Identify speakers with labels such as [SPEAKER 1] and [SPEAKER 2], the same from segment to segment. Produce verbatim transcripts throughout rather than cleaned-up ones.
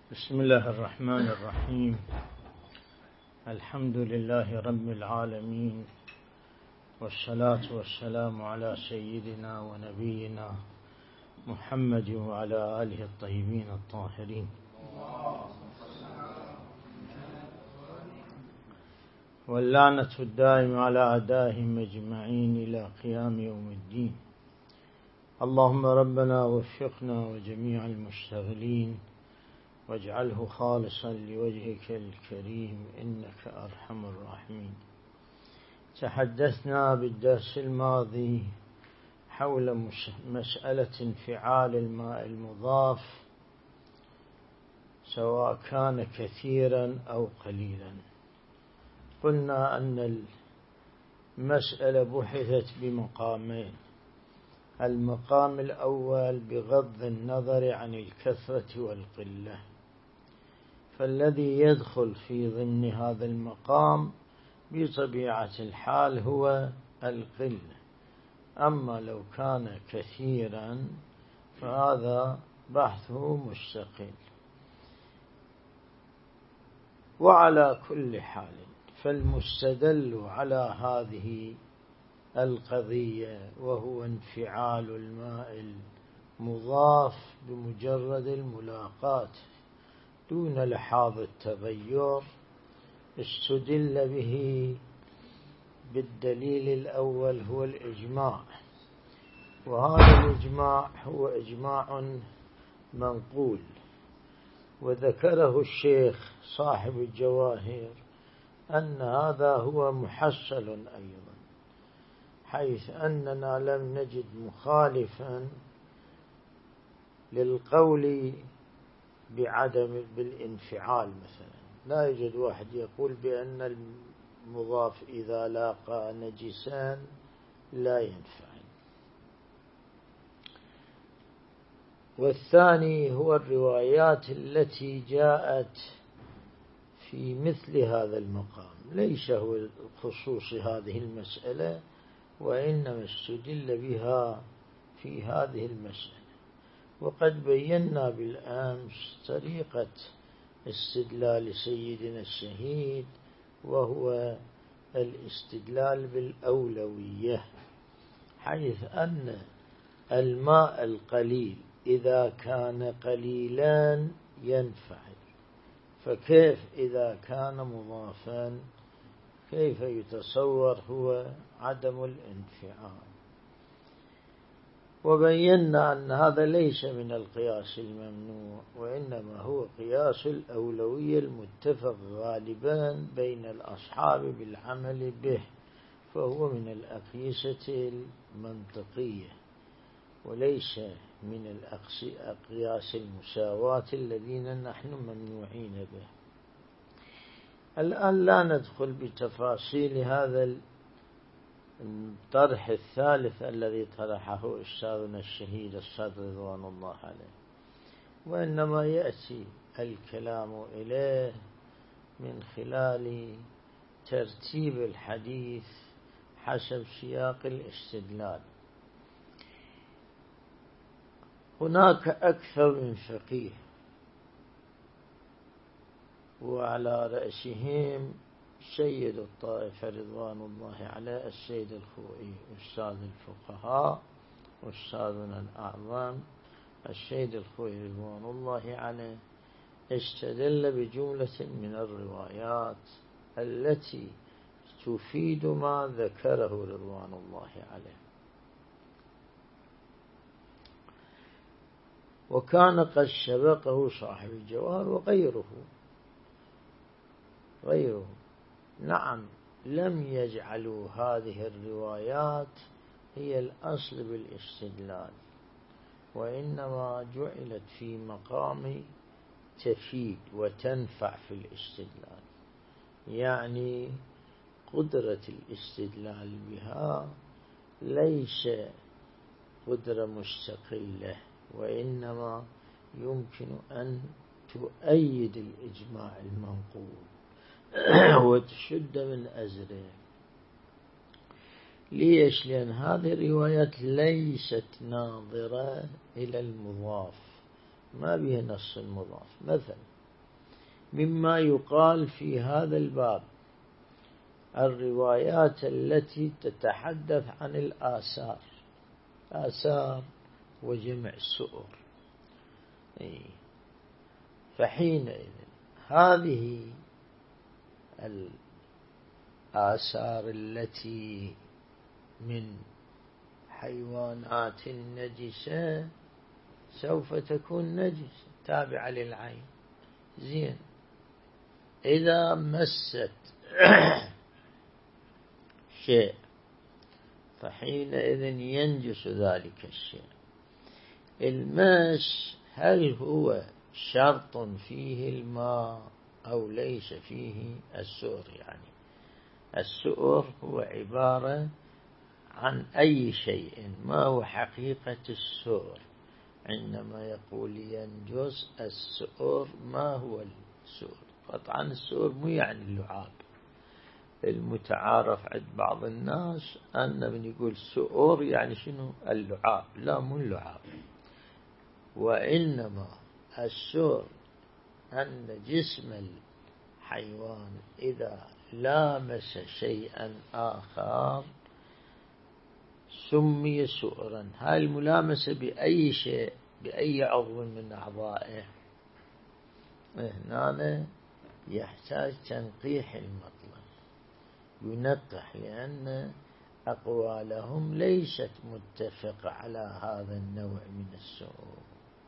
[SPEAKER 1] بسم الله الرحمن الرحيم. الحمد لله رب العالمين، والصلاة والسلام على سيدنا ونبينا محمد وعلى آله الطيبين الطاهرين، واللعنة الدائمة على أعدائهم أجمعين إلى قيام يوم الدين. اللهم ربنا وفقنا وجميع المشتغلين واجعله خالصا لوجهك الكريم إنك أرحم الراحمين. تحدثنا بالدرس الماضي حول مسألة انفعال الماء المضاف سواء كان كثيرا أو قليلا. قلنا أن المسألة بحثت بمقامين: المقام الأول بغض النظر عن الكثرة والقلة، فالذي يدخل في ضمن هذا المقام بطبيعة الحال هو القلة، أما لو كان كثيرا فهذا بحثه مستقل. وعلى كل حال فالمستدل على هذه القضية وهو انفعال الماء المضاف بمجرد الملاقاة دون لحاظ التغير استدل به بالدليل الأول هو الإجماع، وهذا الإجماع هو إجماع منقول، وذكره الشيخ صاحب الجواهر أن هذا هو محصل أيضا، حيث أننا لم نجد مخالفا للقول بعدم بالانفعال. مثلا لا يوجد واحد يقول بأن المضاف إذا لاقى نجسان لا ينفعل. والثاني هو الروايات التي جاءت في مثل هذا المقام، ليس هو خصوص هذه المسألة، وإنما استدل بها في هذه المسألة. وقد بينا بالأمس طريقة استدلال سيدنا الشهيد، وهو الاستدلال بالأولوية، حيث أن الماء القليل إذا كان قليلا ينفعل، فكيف إذا كان مضافا كيف يتصور هو عدم الانفعال؟ وبينا أن هذا ليس من القياس الممنوع، وإنما هو قياس الأولوية المتفق غالبا بين الأصحاب بالعمل به، فهو من الأقيسة المنطقية وليس من الأقياس المساواة الذين نحن ممنوعين به. الآن لا ندخل بتفاصيل هذا الطرح الثالث الذي طرحه أستاذنا الشهيد الصدر رضوان الله عليه، وإنما يأتي الكلام إليه من خلال ترتيب الحديث حسب سياق الاستدلال. هناك أكثر من فقيه، وعلى رأسهم سيد الطائفة رضوان الله عليه السيد الخوئي أستاذ الفقهاء، أستاذنا الأعظم السيد الخوئي رضوان الله عليه، استدل بجملة من الروايات التي تفيد ما ذكره رضوان الله عليه. وكان قد سبقه صاحب الجواهر وغيره غيره نعم لم يجعلوا هذه الروايات هي الأصل بالاستدلال، وإنما جعلت في مقام تفيد وتنفع في الاستدلال، يعني قدرة الاستدلال بها ليس قدرة مستقلة، وإنما يمكن أن تؤيد الإجماع المنقول وتشد من أزره. ليش؟ لأن هذه الروايات ليست ناظرة إلى المضاف، ما به نص مضاف. مثلا مما يقال في هذا الباب الروايات التي تتحدث عن الآثار، آثار وجمع سؤر، فحينئذ هذه الآثار التي من حيوانات نجسة سوف تكون نجسة تابعة للعين. زين، إذا مست شيء فحينئذ ينجس ذلك الشيء. المس هل هو شرط فيه الماء أو ليس فيه السؤر؟ يعني السؤر هو عبارة عن أي شيء. ما هو حقيقة السؤر؟ عندما يقول ينجس السؤر، ما هو السؤر؟ قطعا السؤر مو يعني اللعاب. المتعارف عند بعض الناس أن من يقول سؤر يعني شنو؟ اللعاب. لا، مو اللعاب، وإنما السؤر أن جسم الحيوان إذا لامس شيئا آخر سمي سؤرا. هاي الملامسة بأي شيء، بأي عضو من أعضائه، هنا يحتاج تنقيح المطلب، ينقح، لأن أقوالهم ليست متفقة على هذا النوع من السؤر،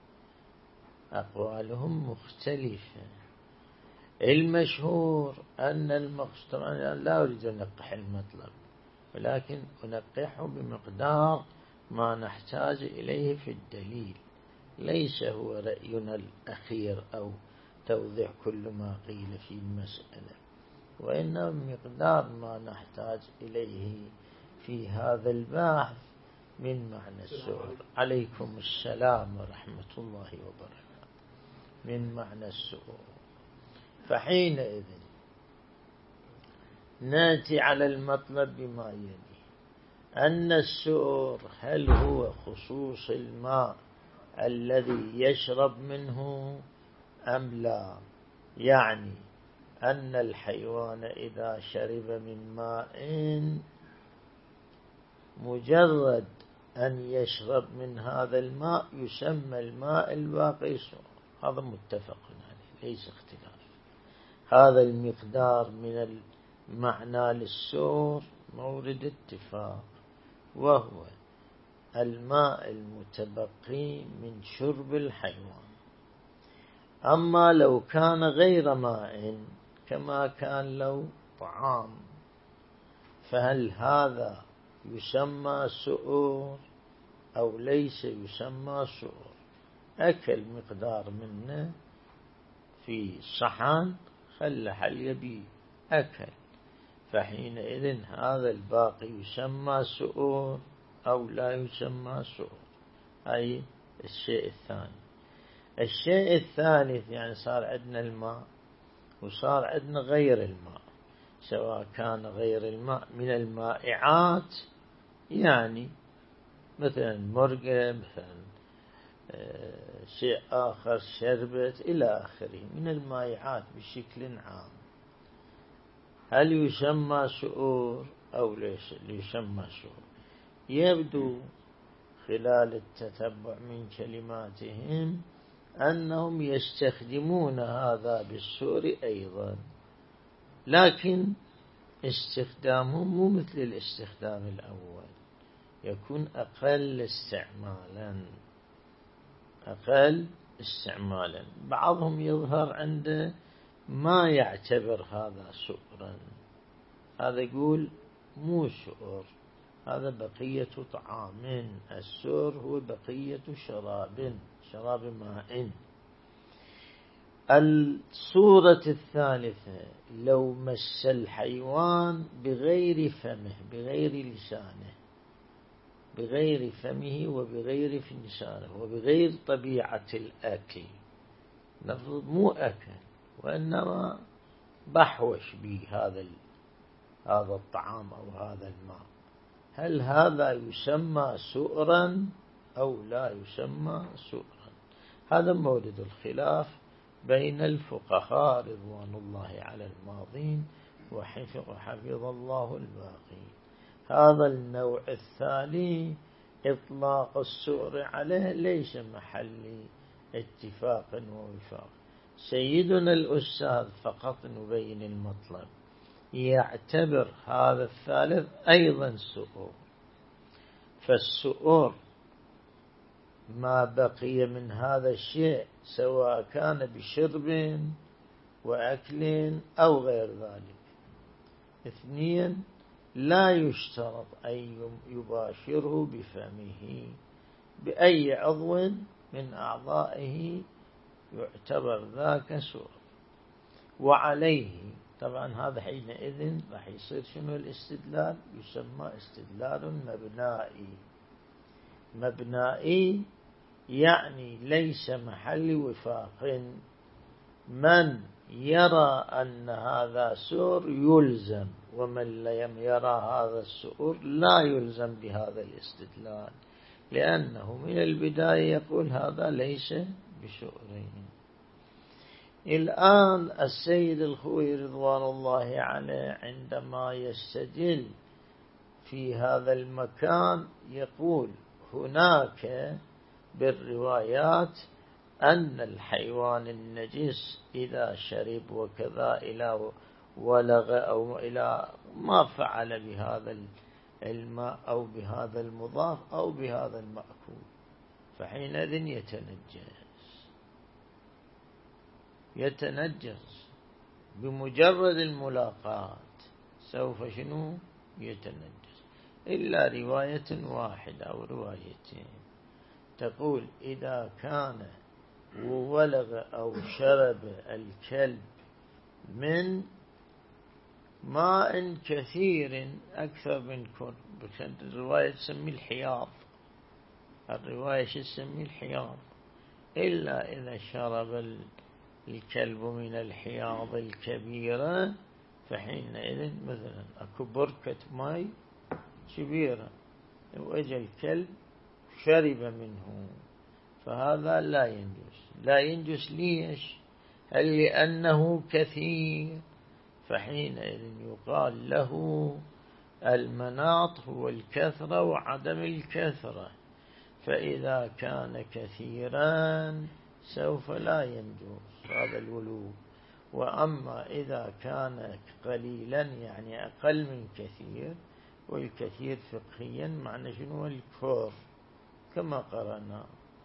[SPEAKER 1] أقوالهم مختلفة. المشهور أن المقصود، لا أريد أن أنقح المطلب، ولكن أنقحه بمقدار ما نحتاج إليه في الدليل، ليس هو رأينا الأخير أو توضيح كل ما قيل في المسألة، وإنما مقدار ما نحتاج إليه في هذا البحث من معنى السؤر. عليكم السلام ورحمة الله وبركاته. من معنى السؤر. فحينئذ ناتي على المطلب بما يلي، أن السؤر هل هو خصوص الماء الذي يشرب منه أم لا؟ يعني أن الحيوان إذا شرب من ماء مجرد أن يشرب من هذا الماء يسمى الماء الباقي سؤر. هذا متفق عليه، ليس اختلاف. هذا المقدار من المعنى للسؤر مورد اتفاق، وهو الماء المتبقي من شرب الحيوان. أما لو كان غير ماء كما كان لو طعام، فهل هذا يسمى سؤر أو ليس يسمى سؤر؟ أكل مقدار منه في صحن، خل حل يبي أكل، فحينئذ هذا الباقي يسمى سؤر أو لا يسمى سؤر. أي الشيء الثاني. الشيء الثالث، يعني صار عندنا الماء وصار عندنا غير الماء، سواء كان غير الماء من المائعات، يعني مثلا مرقة، مثلا شيء آخر شربت إلى آخره من المائعات بشكل عام، هل يسمى سؤر أو ليس يسمى سؤر؟ يبدو خلال التتبع من كلماتهم أنهم يستخدمون هذا بالسؤر أيضا، لكن استخدامهم مو مثل الاستخدام الأول، يكون أقل استعمالا أقل استعمالا. بعضهم يظهر عنده ما يعتبر هذا سؤرا، هذا يقول مو سؤر، هذا بقية طعام، السؤر هو بقية شراب، شراب ماء. الصورة الثالثة، لو مس الحيوان بغير فمه، بغير لسانه، بغير فمه وبغير لسانه وبغير طبيعة الأكل، نفرض مو أكل وإنما بحوش به هذا هذا الطعام أو هذا الماء، هل هذا يسمى سؤرا أو لا يسمى سؤرا؟ هذا مورد الخلاف بين الفقهاء رضوان الله على الماضين وحفظ حفظ الله الباقين. هذا النوع الثاني إطلاق السؤر عليه ليس محل اتفاق ووفاق. سيدنا الأستاذ فقط نبين المطلب، يعتبر هذا الثالث أيضا سؤر. فالسؤر ما بقي من هذا الشيء سواء كان بشرب وأكل أو غير ذلك. اثنين، لا يشترط أن يباشره بفمه، بأي عضو من أعضائه يعتبر ذاك سؤر. وعليه طبعا هذا حينئذ راح يصير شنو الاستدلال؟ يسمى استدلال مبنائي. مبنائي يعني ليس محل وفاق. من يرى أن هذا سؤر يلزم، ومن لم يرى هذا السؤر لا يلزم بهذا الاستدلال، لأنه من البداية يقول هذا ليس بسؤرين. الآن السيد الخوئي رضوان الله عليه عندما يستدل في هذا المكان يقول هناك بالروايات أن الحيوان النجس إذا شرب وكذا إلى ولغ أو إلى ما فعل بهذا الماء أو بهذا المضاف أو بهذا المأكول، فحينئذ يتنجس يتنجس بمجرد الملاقاة، سوف شنو يتنجس، إلا رواية واحدة أو روايتين تقول إذا كان ولغ أو شرب الكلب من ماء كثير أكثر من كرب، الرواية تسمي الحياض، الرواية تسمي الحياض، إلا إذا شرب الكلب من الحياض الكبيرة، فحينئذ مثلا أكو بركة ماء كبيرة وأجى الكلب شرب منه، فهذا لا ينجس. لا ينجس ليش؟ هل لأنه كثير؟ فحينئذ يقال له المناط هو الكثرة وعدم الكثرة، فإذا كان كثيرا سوف لا ينجس هذا الولوغ، وأما إذا كان قليلا يعني أقل من كثير، والكثير فقهيا معنى شنو؟ الكثر كما قرأنا.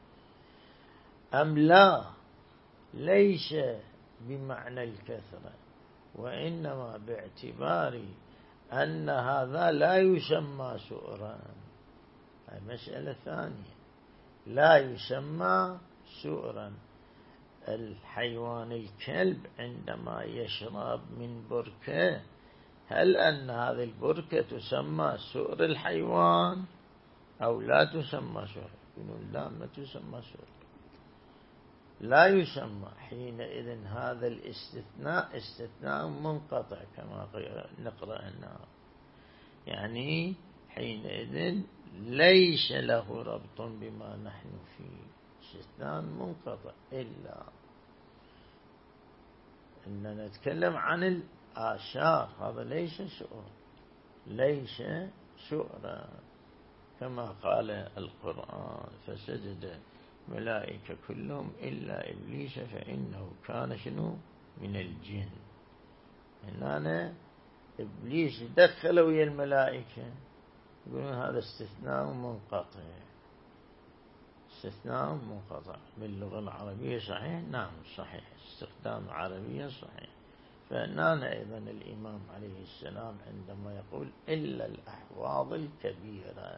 [SPEAKER 1] أم لا، ليس بمعنى الكثرة، وإنما باعتبار أن هذا لا يسمى سؤرا. هذه مسألة ثانية، لا يسمى سؤرا. الحيوان الكلب عندما يشرب من بركة، هل أن هذه البركة تسمى سؤر الحيوان أو لا تسمى سؤر؟ يقولون لا، ما تسمى سؤر، لا يسمى. حينئذ هذا الاستثناء استثناء منقطع كما نقرأ هنا، يعني حينئذ ليس له ربط بما نحن فيه، استثناء منقطع. إلا إننا نتكلم عن الآثار، هذا ليس سؤر، ليس سؤرا، كما قال القرآن فسجد ملائكة كلهم إلا إبليس فإنه كان شنو من الجن. هنا إبليس دخل ويا الملائكة، يقولون هذا استثناء منقطع، استثناء منقطع. باللغة العربية صحيح؟ نعم صحيح، استخدام عربية صحيح. فهنا أيضا الإمام عليه السلام عندما يقول إلا الأحواض الكبيرة،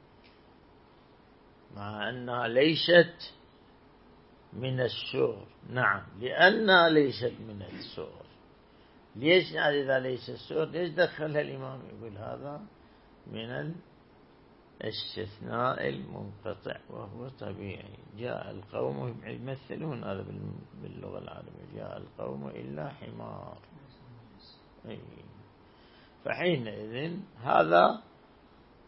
[SPEAKER 1] مع أنها ليست من السؤر، نعم لأنها ليست من السؤر. ليش إذا ليس السؤر ليش دخلها الإمام؟ يقول هذا من الاستثناء المنقطع وهو طبيعي. جاء القوم يمثلون هذا باللغة العربية، جاء القوم إلا حمار. فحينئذ هذا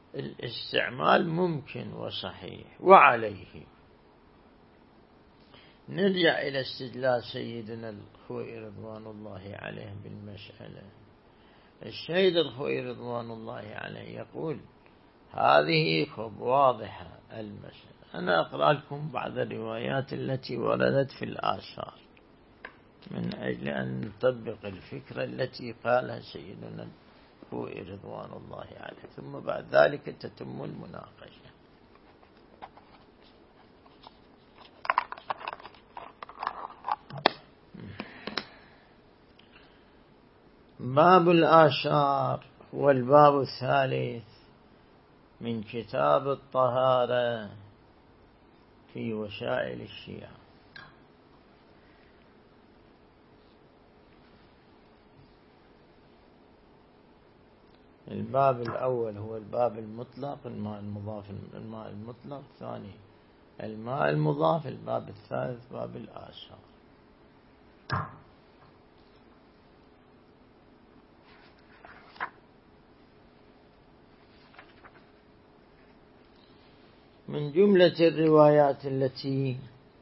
[SPEAKER 1] الاستعمال ممكن وصحيح. وعليه نرجع إلى استدلال سيدنا الخوئي رضوان الله عليه بالمسألة. السيد الخوئي رضوان الله عليه يقول هذه خب واضحة المسألة. أنا أقرأ لكم بعض الروايات التي وردت في الآثار من أجل أن نطبق الفكرة التي قالها سيدنا الخوئي رضوان الله عليه، ثم بعد ذلك تتم المناقشة. باب الآثار هو الباب الثالث من كتاب الطهارة في وسائل الشيعة. الباب الأول هو الباب المطلق، الماء المضاف الماء المطلق. ثاني الماء المضاف. الباب الثالث باب الآثار. من جملة الروايات التي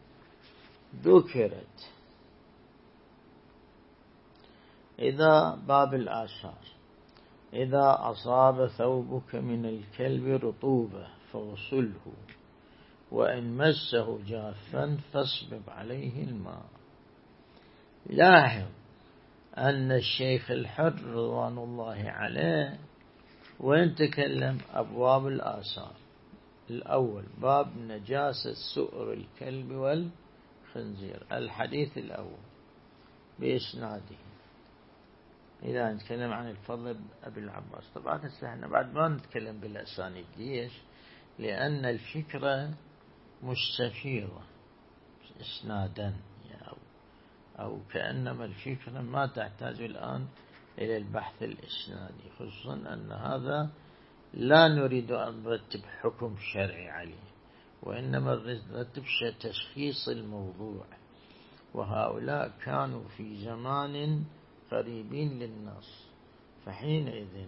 [SPEAKER 1] ذكرت إذا باب الآثار: إذا أصاب ثوبك من الكلب رطوبة فاغسله، وإن مسه جافا فاصبب عليه الماء. لاحظ أن الشيخ الحر رضوان الله عليه وين تكلم؟ أبواب الآثار. الأول باب نجاسة سؤر الكلب والخنزير، الحديث الأول بإسناده. إذا نتكلم عن الفضل أبي العباس، طبعا احنا بعد ما نتكلم بالأسانيد. ليش؟ لأن الفكرة مستفيضة إسنادا، أو, أو كأنما الفكرة ما تحتاج الآن إلى البحث الإسنادي، خصوصا أن هذا لا نريد أن نرتب حكم شرعي عليه، وإنما نرتب تشخيص الموضوع. وهؤلاء كانوا في زمان قريبين للنص، فحينئذ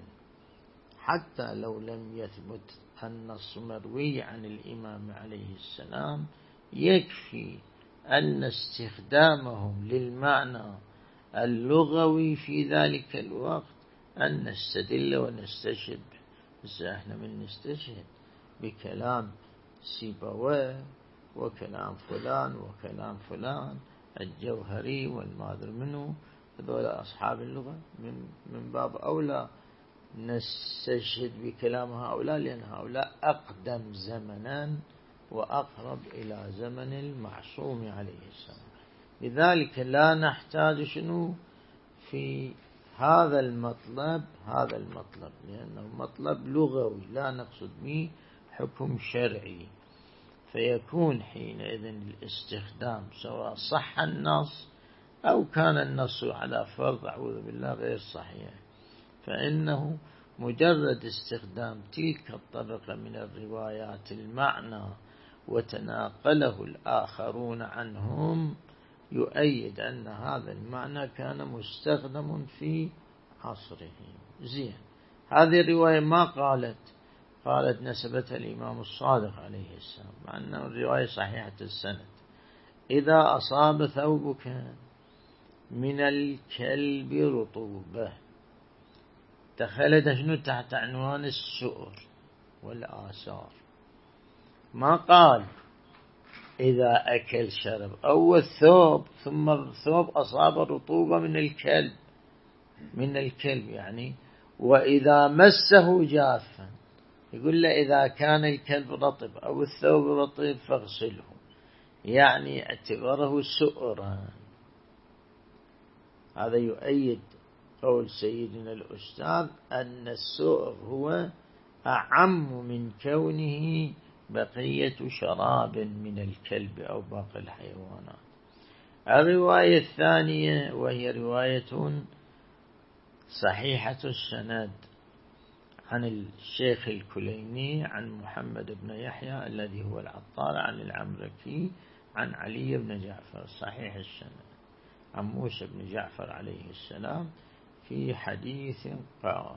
[SPEAKER 1] حتى لو لم يثبت النص مروي عن الإمام عليه السلام، يكفي أن استخدامهم للمعنى اللغوي في ذلك الوقت أن نستدل ونستشهد. بس احنا من نستشهد بكلام سيبويه وكلام فلان وكلام فلان الجوهري والمادر منه، هذول أصحاب اللغة، من من باب أولى نستشهد بكلام هؤلاء، لأن هؤلاء أقدم زمنا وأقرب إلى زمن المعصوم عليه السلام. لذلك لا نحتاج شنو في هذا المطلب هذا المطلب لأنه مطلب لغوي لا نقصد به حكم شرعي، فيكون حينئذ الاستخدام سواء صح النص أو كان النص على فرض أعوذ بالله غير صحيح، فإنه مجرد استخدام تلك الطبقة من الروايات المعنى وتناقله الآخرون عنهم يؤيد أن هذا المعنى كان مستخدم في عصره. زين، هذه الرواية ما قالت قالت نسبتها الإمام الصادق عليه السلام، مع أنه الرواية صحيحة السند: إذا أصاب ثوبك من الكلب رطوبة. دخلت شنو تحت عنوان السؤر والآثار، ما قال إذا أكل شرب أو الثوب ثم الثوب أصاب رطوبة من الكلب من الكلب يعني وإذا مسه جافا. يقول له إذا كان الكلب رطب أو الثوب رطب فاغسله، يعني اعتبره سؤرا. هذا يؤيد قول سيدنا الأستاذ أن السؤر هو أعم من كونه بقية شراب من الكلب أو باقي الحيوانات. الرواية الثانية وهي رواية صحيحة السند عن الشيخ الكليني عن محمد بن يحيى الذي هو العطار عن العمركي عن علي بن جعفر صحيح السند عن موسى بن جعفر عليه السلام في حديث قال: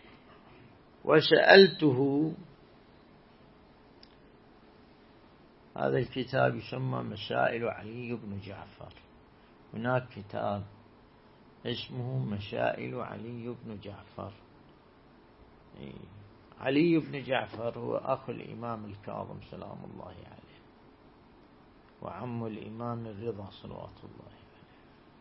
[SPEAKER 1] وسألته هذا الكتاب يسمى مسائل علي بن جعفر. هناك كتاب اسمه مسائل علي بن جعفر. علي بن جعفر هو أخو الإمام الكاظم سلام الله عليه، وعم الإمام الرضا صلوات الله عليه،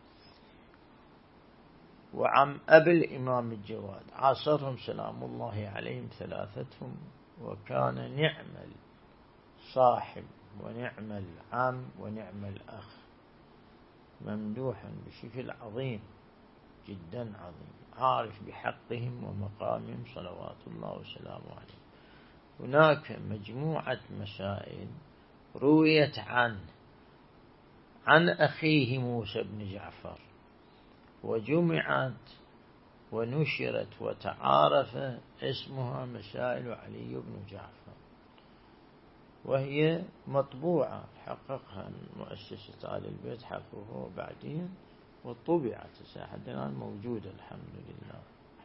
[SPEAKER 1] وعم أبي الإمام الجواد. عاصرهم سلام الله عليهم ثلاثتهم، وكان نعم الصاحب ونعم العم ونعم الأخ، ممدوح بشكل عظيم جدا عظيم، عارف بحقهم ومقامهم صلوات الله وسلامه عليه. هناك مجموعة مسائل رويت عنه عن أخيه موسى بن جعفر، وجمعت ونشرت وتعارف اسمها مسائل علي بن جعفر، وهي مطبوعة حققها مؤسسة آل البيت، حققوها بعدين وطبعت لحد الآن موجودة الحمد لله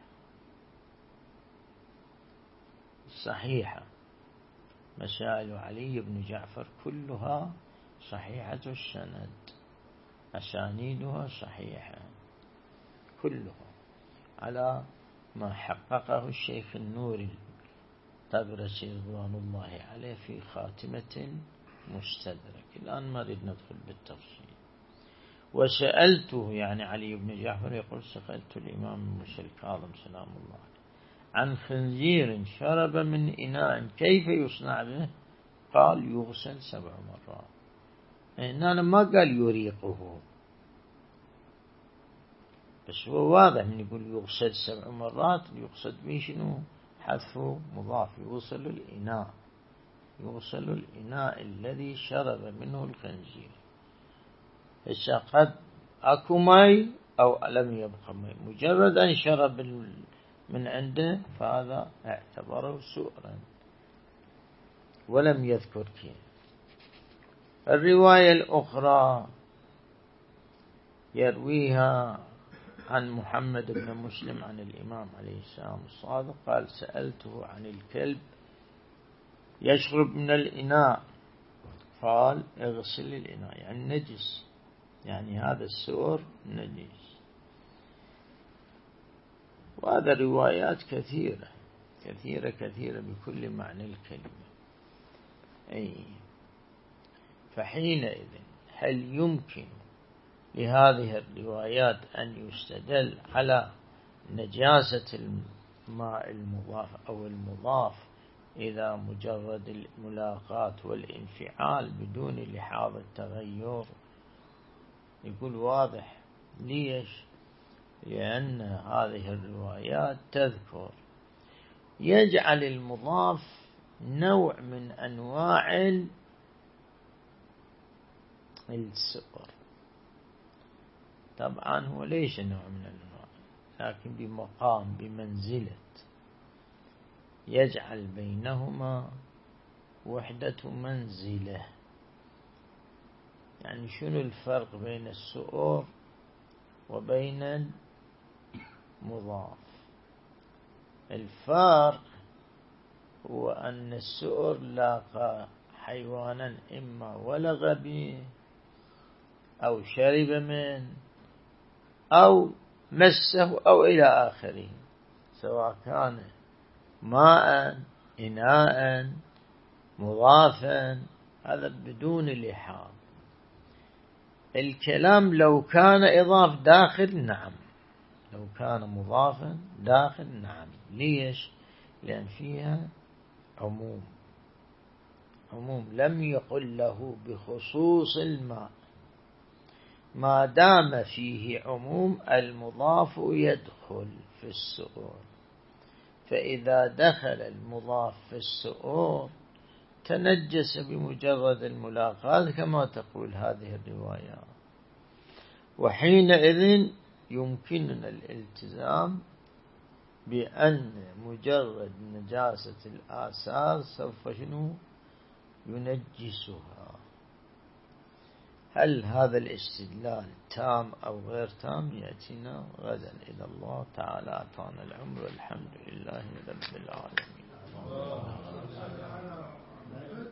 [SPEAKER 1] صحيحة. مسائل علي بن جعفر كلها صحيحة السند، أسانيدها صحيحة كلها على ما حققه الشيخ النوري الطبرسي رضوان الله عليه في خاتمة مستدرك. الآن ما نريد ندخل بالتفصيل. وسألته يعني علي بن جعفر يقول سألت الإمام موسى الكاظم سلام الله عليه عن خنزير شرب من إناء كيف يصنع به؟ قال يغسل سبع مرات. إننا ما قال يريقه، بس هو واضح من يقول يغسل سبع مرات، يقصد به شنو؟ حذف مضاف، يغسل الإناء، يغسل الإناء الذي شرب منه الخنزير. هسه قد أكو ماء أو لم يبقى ماء، مجرد أن شرب من عنده فهذا اعتبره سؤرا ولم يذكر كيف. الرواية الأخرى يرويها عن محمد بن مسلم عن الإمام عليه السلام الصادق قال سألته عن الكلب يشرب من الإناء، قال اغسل الإناء يعني نجس، يعني هذا السؤر نجس. وهذا روايات كثيرة كثيرة كثيرة بكل معنى الكلمة. أي فحينئذ هل يمكن لهذه الروايات أن يستدل على نجاسة الماء المضاف أو المضاف إذا مجرد الملاقاة والانفعال بدون لحاظ التغير؟ يقول واضح. ليش؟ لأن هذه الروايات تذكر يجعل المضاف نوع من أنواع السؤر. طبعا هو ليس نوع من الأنواع، لكن بمقام بمنزلة يجعل بينهما وحدة منزلة. يعني شنو الفرق بين السؤر وبين المضاف؟ الفرق هو أن السؤر لاقى حيوانا إما ولغ به أو شرب منه أو مسه أو إلى آخره، سواء كان ماء إناء مضافا، هذا بدون لحاظ. الكلام لو كان إضاف داخل نعم، لو كان مضافا داخل نعم. ليش؟ لأن فيها عموم، عموم لم يقل له بخصوص الماء، ما دام فيه عموم المضاف يدخل في السؤور، فإذا دخل المضاف في السؤور تنجس بمجرد الملاقاة كما تقول هذه الروايات. وحينئذ يمكننا الالتزام بأن مجرد نجاسة الآثار سوف شنو ينجسها. هل هذا الاستدلال تام أو غير تام يأتينا غدا إلى الله تعالى. أعطانا العمر، الحمد لله رب العالمين.